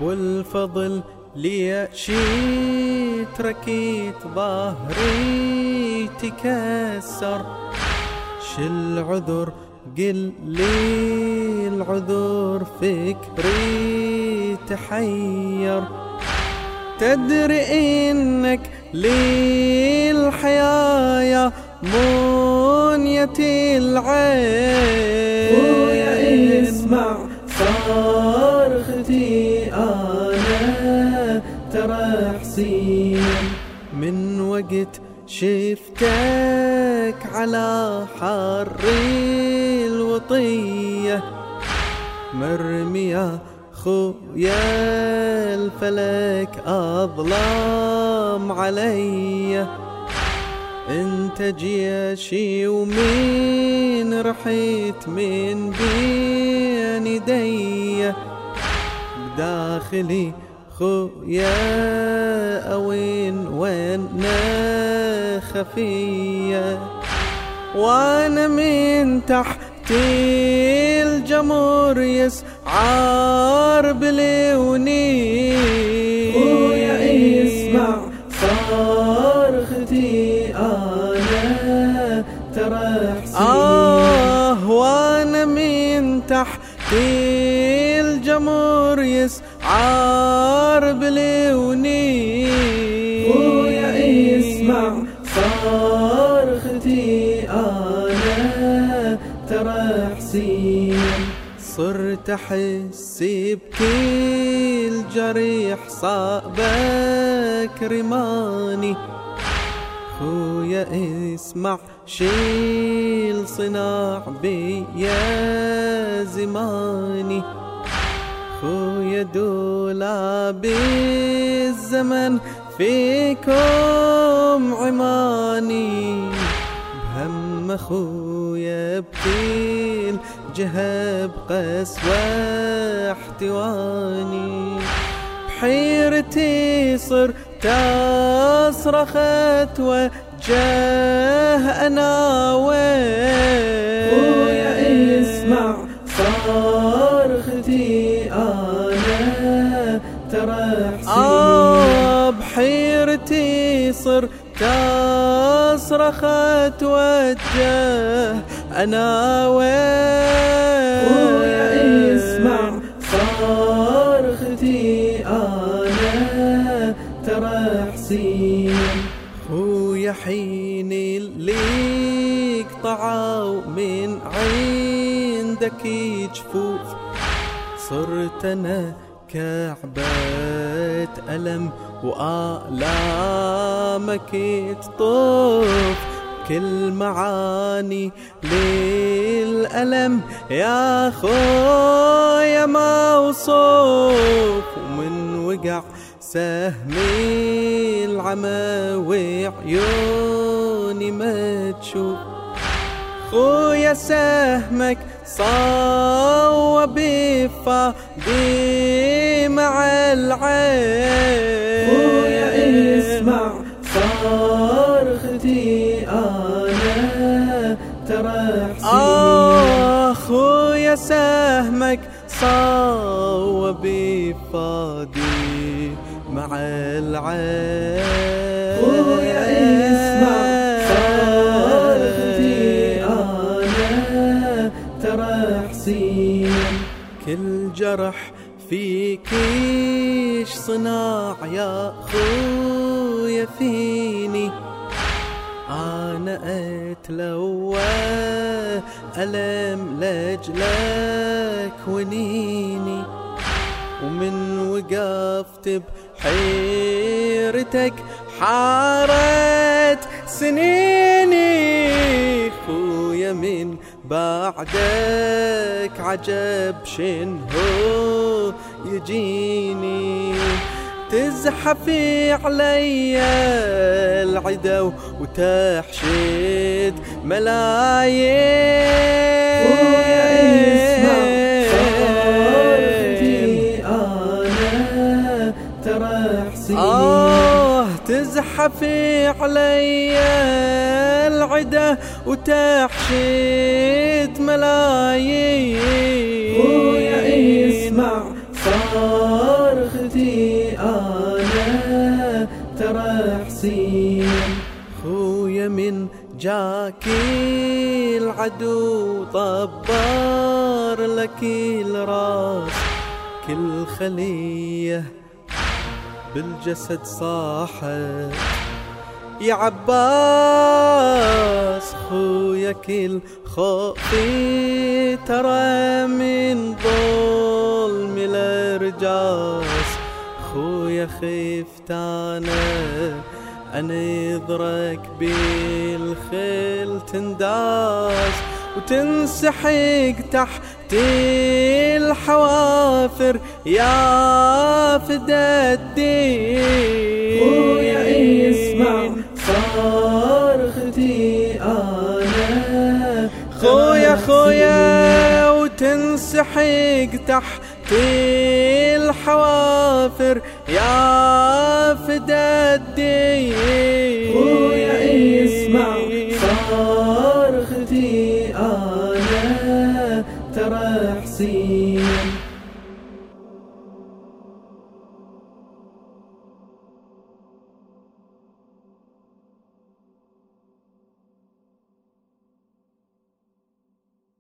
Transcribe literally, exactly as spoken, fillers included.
والفضل لي شيت ركيت ظهري تكسر، شل عذر قل لي العذر فكري تحير، تدري انك لي الحياة يا منيتي العين، خويا اسمع صارختي انا ترى حسين، من وقت شفتك على حر الوطية مرمية خويا الفلك أظلم علي، انت جيشي ومين رحيت من بين يدي، بداخلي خويا أوين وانا خفية، وانا من تحت الجمر يسعر بلوني، خويا اسمع صارختي انا ترى حسين، آه وانا من تحت الجمر يسعر بلوني، خويا اسمع صارختي انا ترى حسين، صرت احس بكل جريح صابك رماني، خويا اسمع شيل صناع بيا زماني، خويا دولاب الزمن فيكم عماني، بهم اخويا بكل جهة بقسوة احتواني، بحيرتي صرت اصرخت وجه انا وين، خويا اسمع صارختي انا ترى حسين، آه بحيرتي صرت اصرخت وجه انا وين، خويا اسمع صارختي انا ترى حسين، خويا حين اللي قطعوا من عندك جفوف، صرت انا كعبة ألم وآلامك تطوف، كل معاني للألم يا خويا موصوف، ومن وقع سهمي العمى وعيوني ما تشوف، خويا سهمك صوب بفادي مع العين، خويا اسمع صارختي انا ترى حسين، آه خويا سهمك صوب بفادي مع العين، خويا اسمع صارختي انا ترى حسين، كل جرح فيكيش صناع يا خويا فيني، أنا أتلوى ألم لجلك ونيني، ومن وقفت بحيرتك حارت سنيني، خويا من بعدك عجب شنهو يجيني، تزحفي علي العدا وتحشد ملايين، خويا اسمع صارختي انا ترى حسين، آه تزحفي علي العدا وتحشد ملايين، خويا اسمع صارختي أنا ترى حسين. خويا من جاكي العدو طبار لك الراس، كل خلية بالجسد صاحت يا عباس. خويا كل خوفي ترى من ظلم الارجاس، خويا خفت انا انظرك بالخيل تنداس وتنسحق تحت الحوافر يا فدا الدين. خويا اسمع صارختي أنا خويا خويا وتنسحق تحت الحوافر يا فدا الدين. خويا اسمع صارختي أنا ترى حسين.